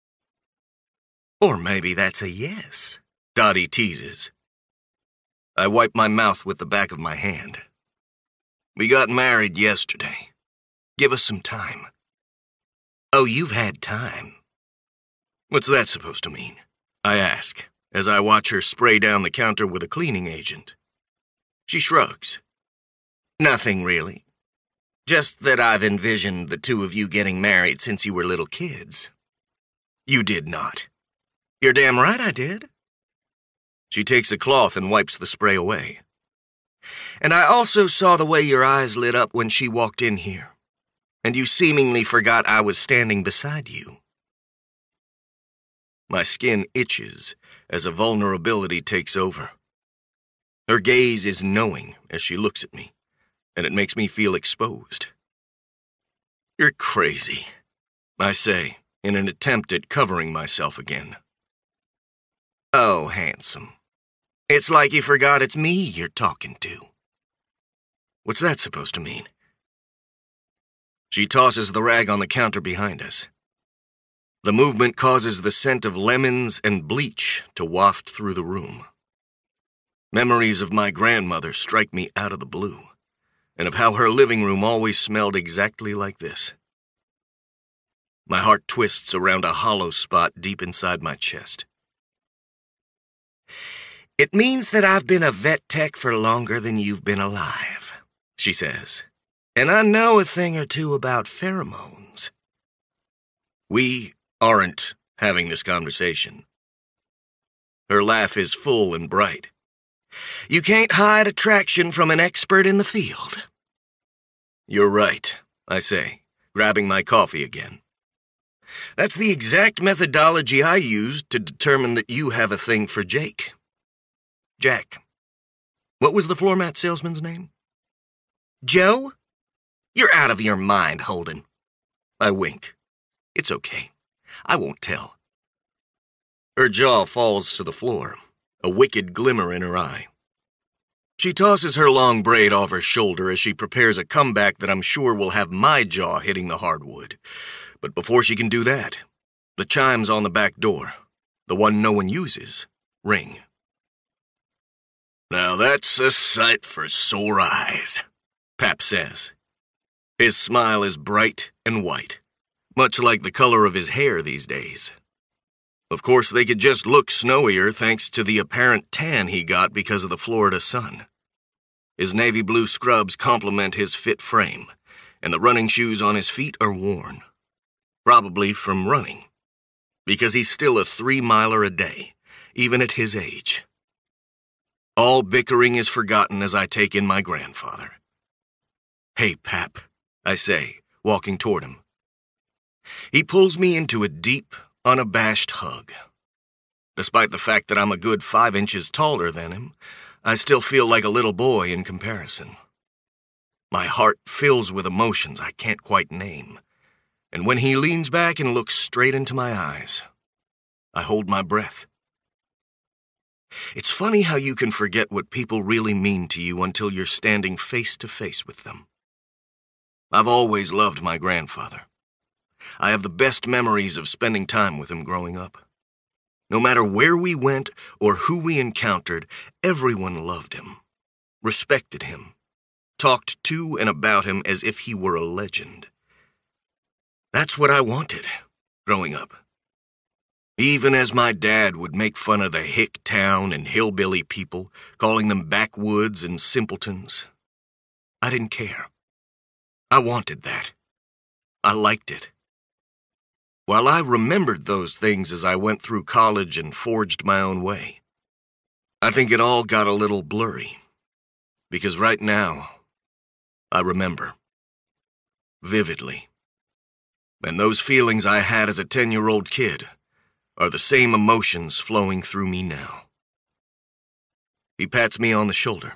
Or maybe that's a yes, Dottie teases. I wipe my mouth with the back of my hand. We got married yesterday. Give us some time. Oh, you've had time. What's that supposed to mean? I ask, as I watch her spray down the counter with a cleaning agent. She shrugs. Nothing really. Just that I've envisioned the two of you getting married since you were little kids. You did not. You're damn right I did. She takes a cloth and wipes the spray away. And I also saw the way your eyes lit up when she walked in here, and you seemingly forgot I was standing beside you. My skin itches as a vulnerability takes over. Her gaze is knowing as she looks at me, and it makes me feel exposed. You're crazy, I say, in an attempt at covering myself again. Oh, handsome. It's like you forgot it's me you're talking to. What's that supposed to mean? She tosses the rag on the counter behind us. The movement causes the scent of lemons and bleach to waft through the room. Memories of my grandmother strike me out of the blue, and of how her living room always smelled exactly like this. My heart twists around a hollow spot deep inside my chest. It means that I've been a vet tech for longer than you've been alive, she says, and I know a thing or two about pheromones. We aren't having this conversation. Her laugh is full and bright. You can't hide attraction from an expert in the field. You're right, I say, grabbing my coffee again. That's the exact methodology I used to determine that you have a thing for Jake. Jack. What was the floor mat salesman's name? Joe? You're out of your mind, Holden. I wink. It's okay. I won't tell. Her jaw falls to the floor, a wicked glimmer in her eye. She tosses her long braid off her shoulder as she prepares a comeback that I'm sure will have my jaw hitting the hardwood. But before she can do that, the chimes on the back door, the one no one uses, ring. Now that's a sight for sore eyes, Pap says. His smile is bright and white, much like the color of his hair these days. Of course, they could just look snowier thanks to the apparent tan he got because of the Florida sun. His navy blue scrubs complement his fit frame, and the running shoes on his feet are worn. Probably from running, because he's still a three-miler a day, even at his age. All bickering is forgotten as I take in my grandfather. Hey, Pap, I say, walking toward him. He pulls me into a deep, unabashed hug. Despite the fact that I'm a good five inches taller than him, I still feel like a little boy in comparison. My heart fills with emotions I can't quite name, and when he leans back and looks straight into my eyes, I hold my breath. It's funny how you can forget what people really mean to you until you're standing face to face with them. I've always loved my grandfather. I have the best memories of spending time with him growing up. No matter where we went or who we encountered, everyone loved him, respected him, talked to and about him as if he were a legend. That's what I wanted, growing up. Even as my dad would make fun of the hick town and hillbilly people, calling them backwoods and simpletons, I didn't care. I wanted that. I liked it. While I remembered those things as I went through college and forged my own way, I think it all got a little blurry, because right now, I remember. Vividly. And those feelings I had as a ten-year-old kid are the same emotions flowing through me now. He pats me on the shoulder.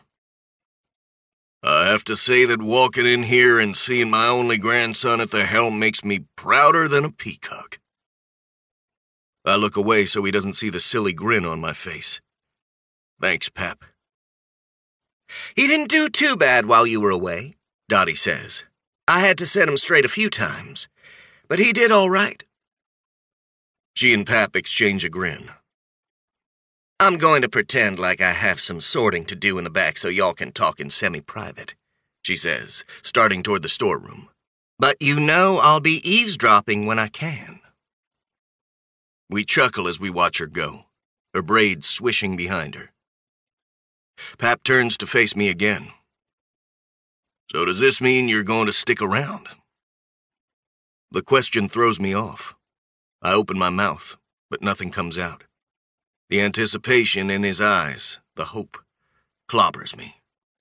I have to say that walking in here and seeing my only grandson at the helm makes me prouder than a peacock. I look away so he doesn't see the silly grin on my face. Thanks, Pap. He didn't do too bad while you were away, Dottie says. I had to set him straight a few times, but he did all right. She and Pap exchange a grin. I'm going to pretend like I have some sorting to do in the back so y'all can talk in semi-private, she says, starting toward the storeroom. But you know I'll be eavesdropping when I can. We chuckle as we watch her go, her braids swishing behind her. Pap turns to face me again. So does this mean you're going to stick around? The question throws me off. I open my mouth, but nothing comes out. The anticipation in his eyes, the hope, clobbers me.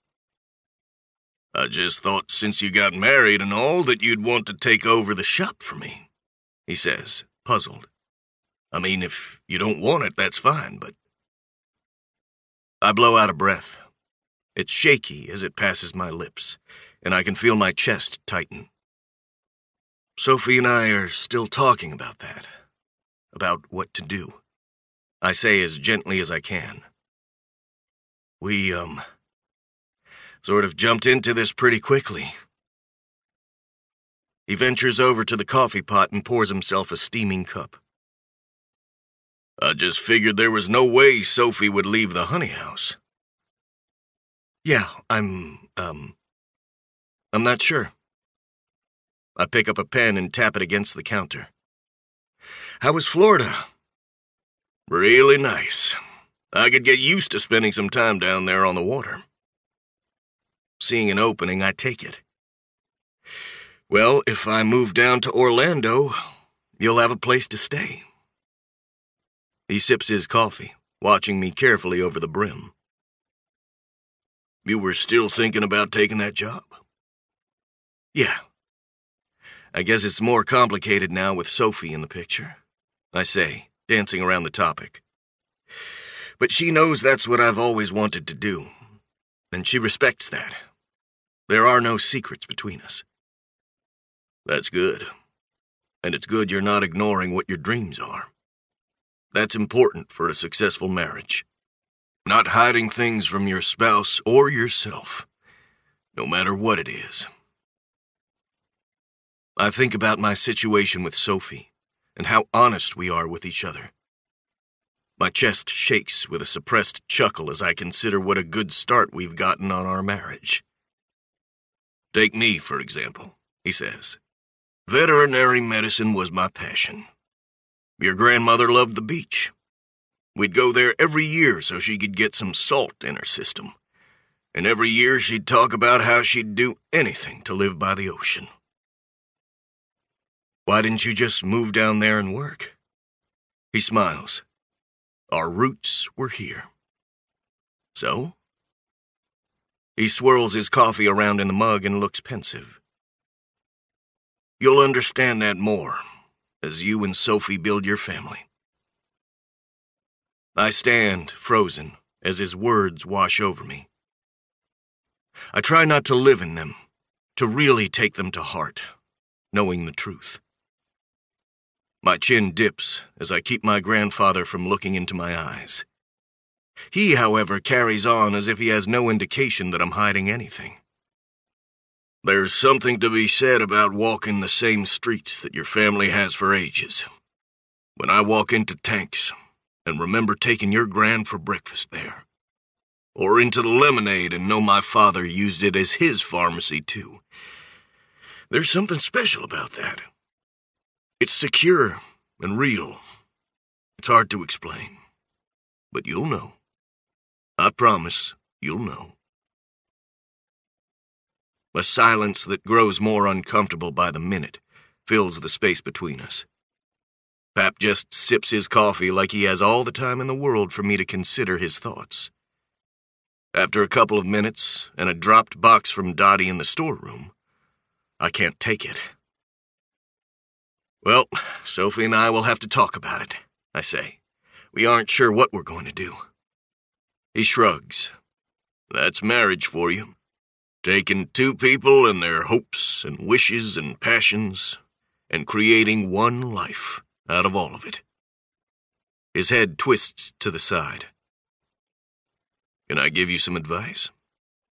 I just thought since you got married and all that you'd want to take over the shop for me, he says, puzzled. I mean, if you don't want it, that's fine, but... I blow out a breath. It's shaky as it passes my lips, and I can feel my chest tighten. Sophie and I are still talking about that, about what to do. I say as gently as I can. We, um, sort of jumped into this pretty quickly. He ventures over to the coffee pot and pours himself a steaming cup. I just figured there was no way Sophie would leave the honey house. Yeah, I'm, um, I'm not sure. I pick up a pen and tap it against the counter. How was Florida? Really nice. I could get used to spending some time down there on the water. Seeing an opening, I take it. Well, if I move down to Orlando, you'll have a place to stay. He sips his coffee, watching me carefully over the brim. You were still thinking about taking that job? Yeah. I guess it's more complicated now with Sophie in the picture, I say, dancing around the topic. But she knows that's what I've always wanted to do, and she respects that. There are no secrets between us. That's good. And it's good you're not ignoring what your dreams are. That's important for a successful marriage. Not hiding things from your spouse or yourself, no matter what it is. I think about my situation with Sophie and how honest we are with each other. My chest shakes with a suppressed chuckle as I consider what a good start we've gotten on our marriage. Take me, for example, he says. Veterinary medicine was my passion. Your grandmother loved the beach. We'd go there every year so she could get some salt in her system. And every year she'd talk about how she'd do anything to live by the ocean. Why didn't you just move down there and work? He smiles. Our roots were here. So? He swirls his coffee around in the mug and looks pensive. You'll understand that more as you and Sophie build your family. I stand, frozen, as his words wash over me. I try not to live in them, to really take them to heart, knowing the truth. My chin dips as I keep my grandfather from looking into my eyes. He, however, carries on as if he has no indication that I'm hiding anything. There's something to be said about walking the same streets that your family has for ages. When I walk into Tanks and remember taking your gran for breakfast there, or into the Lemonade and know my father used it as his pharmacy too, there's something special about that. It's secure and real. It's hard to explain, but you'll know. I promise you'll know. A silence that grows more uncomfortable by the minute fills the space between us. Pap just sips his coffee like he has all the time in the world for me to consider his thoughts. After a couple of minutes and a dropped box from Dottie in the storeroom, I can't take it. Well, Sophie and I will have to talk about it, I say. We aren't sure what we're going to do. He shrugs. That's marriage for you. Taking two people and their hopes and wishes and passions and creating one life out of all of it. His head twists to the side. Can I give you some advice?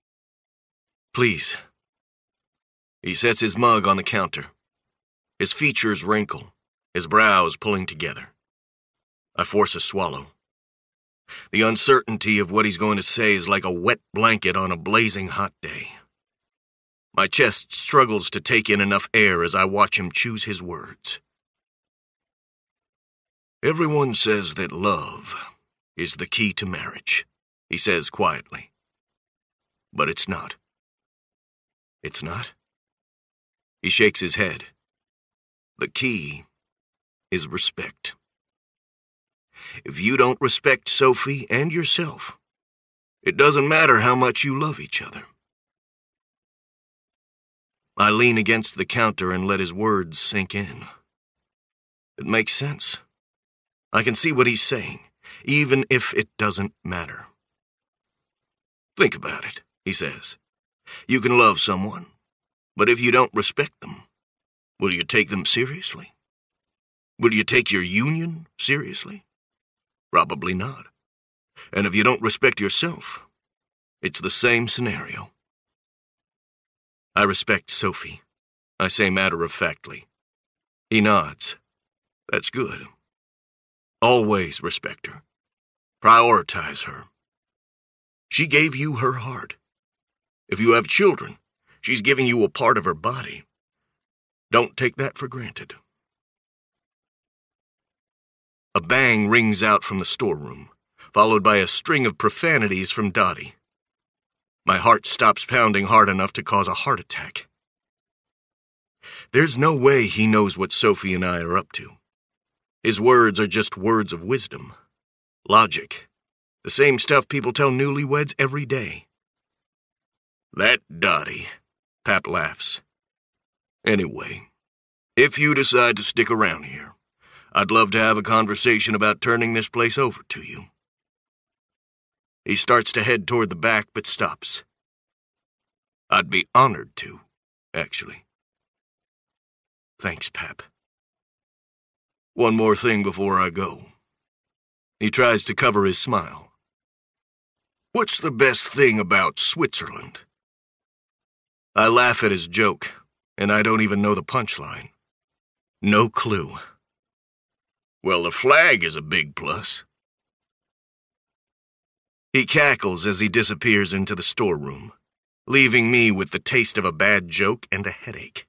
Please. He sets his mug on the counter. His features wrinkle, his brows pulling together. I force a swallow. The uncertainty of what he's going to say is like a wet blanket on a blazing hot day. My chest struggles to take in enough air as I watch him choose his words. Everyone says that love is the key to marriage, he says quietly. But it's not. It's not? He shakes his head. The key is respect. If you don't respect Sophie and yourself, it doesn't matter how much you love each other. I lean against the counter and let his words sink in. It makes sense. I can see what he's saying, even if it doesn't matter. Think about it, he says. You can love someone, but if you don't respect them, will you take them seriously? Will you take your union seriously? Probably not. And if you don't respect yourself, it's the same scenario. I respect Sophie, I say matter-of-factly. He nods. That's good. Always respect her. Prioritize her. She gave you her heart. If you have children, she's giving you a part of her body. Don't take that for granted. A bang rings out from the storeroom, followed by a string of profanities from Dottie. My heart stops pounding hard enough to cause a heart attack. There's no way he knows what Sophie and I are up to. His words are just words of wisdom, logic, the same stuff people tell newlyweds every day. That Dottie, Pap laughs. Anyway, if you decide to stick around here, I'd love to have a conversation about turning this place over to you. He starts to head toward the back, but stops. I'd be honored to, actually. Thanks, Pap. One more thing before I go. He tries to cover his smile. What's the best thing about Switzerland? I laugh at his joke, and I don't even know the punchline. No clue. Well, the flag is a big plus. He cackles as he disappears into the storeroom, leaving me with the taste of a bad joke and a headache.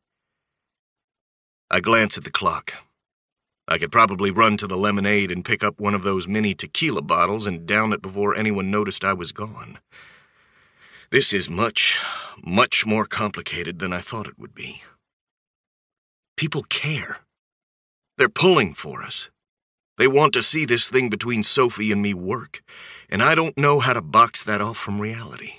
I glance at the clock. I could probably run to the lemonade and pick up one of those mini tequila bottles and down it before anyone noticed I was gone. This is much, much more complicated than I thought it would be. People care. They're pulling for us. They want to see this thing between Sophie and me work, and I don't know how to box that off from reality.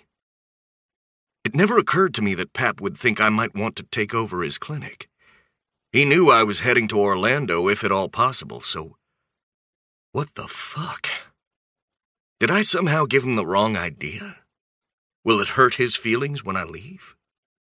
It never occurred to me that Pap would think I might want to take over his clinic. He knew I was heading to Orlando if at all possible, so what the fuck? Did I somehow give him the wrong idea? Will it hurt his feelings when I leave?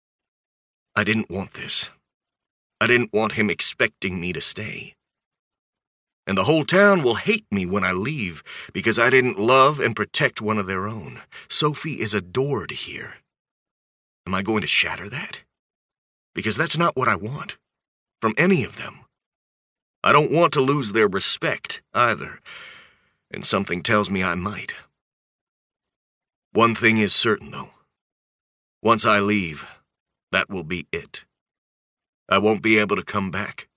I didn't want this. I didn't want him expecting me to stay. And the whole town will hate me when I leave because I didn't love and protect one of their own. Sophie is adored here. Am I going to shatter that? Because that's not what I want. From any of them. I don't want to lose their respect, either. And something tells me I might. One thing is certain, though. Once I leave, that will be it. I won't be able to come back.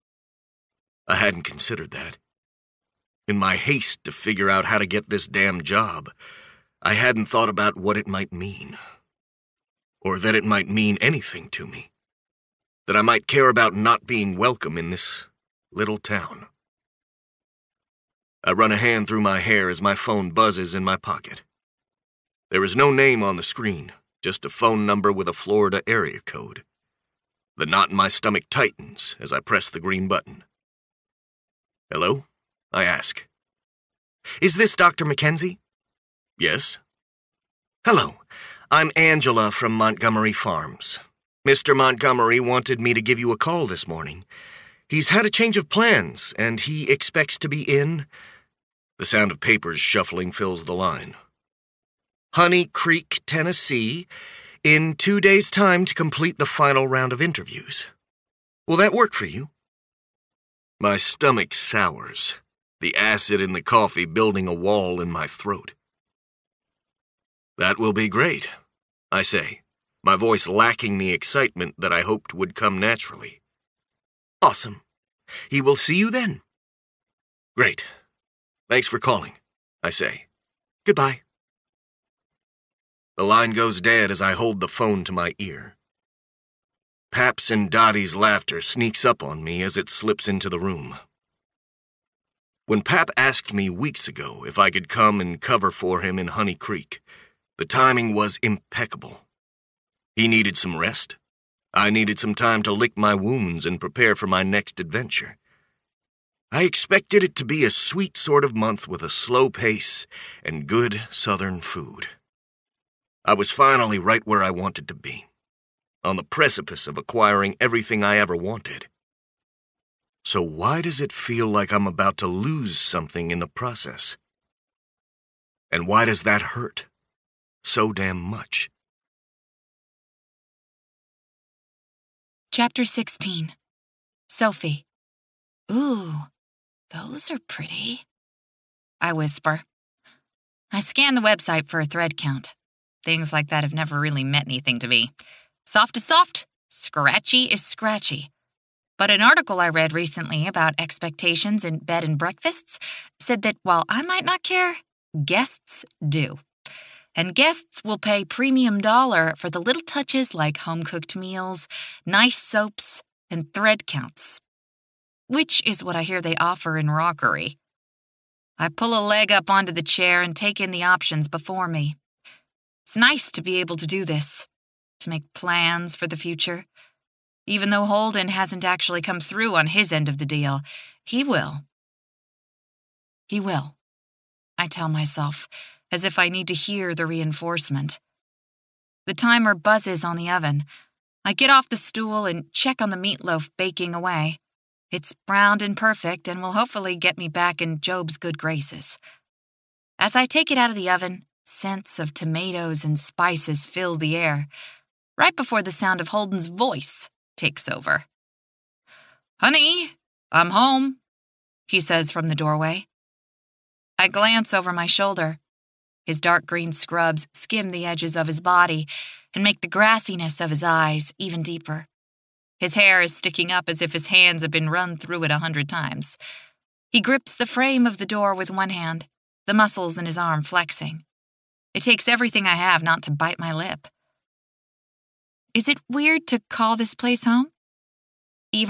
I hadn't considered that. In my haste to figure out how to get this damn job, I hadn't thought about what it might mean. Or that it might mean anything to me. That I might care about not being welcome in this little town. I run a hand through my hair as my phone buzzes in my pocket. There is no name on the screen, just a phone number with a Florida area code. The knot in my stomach tightens as I press the green button. Hello? I ask. Is this Doctor Mackenzie? Yes. Hello. I'm Angela from Montgomery Farms. Mister Montgomery wanted me to give you a call this morning. He's had a change of plans, and he expects to be in... The sound of papers shuffling fills the line. Honey Creek, Tennessee, in two days' time to complete the final round of interviews. Will that work for you? My stomach sours, the acid in the coffee building a wall in my throat. That will be great, I say, my voice lacking the excitement that I hoped would come naturally. Awesome. He will see you then. Great. Thanks for calling, I say. Goodbye. The line goes dead as I hold the phone to my ear. Pap's and Dottie's laughter sneaks up on me as it slips into the room. When Pap asked me weeks ago if I could come and cover for him in Honey Creek, the timing was impeccable. He needed some rest. I needed some time to lick my wounds and prepare for my next adventure. I expected it to be a sweet sort of month with a slow pace and good Southern food. I was finally right where I wanted to be, on the precipice of acquiring everything I ever wanted. So why does it feel like I'm about to lose something in the process? And why does that hurt so damn much? Chapter sixteen. Sophie. Ooh, those are pretty, I whisper. I scan the website for a thread count. Things like that have never really meant anything to me. Soft is soft, scratchy is scratchy. But an article I read recently about expectations in bed and breakfasts said that while I might not care, guests do. And guests will pay premium dollar for the little touches like home-cooked meals, nice soaps, and thread counts. Which is what I hear they offer in Rockery. I pull a leg up onto the chair and take in the options before me. It's nice to be able to do this, to make plans for the future. Even though Holden hasn't actually come through on his end of the deal, he will. He will, I tell myself, as if I need to hear the reinforcement. The timer buzzes on the oven. I get off the stool and check on the meatloaf baking away. It's browned and perfect and will hopefully get me back in Job's good graces. As I take it out of the oven, scents of tomatoes and spices fill the air, right before the sound of Holden's voice takes over. "Honey, I'm home," he says from the doorway. I glance over my shoulder. His dark green scrubs skim the edges of his body and make the grassiness of his eyes even deeper. His hair is sticking up as if his hands have been run through it a hundred times. He grips the frame of the door with one hand, the muscles in his arm flexing. It takes everything I have not to bite my lip. "Is it weird to call this place home?"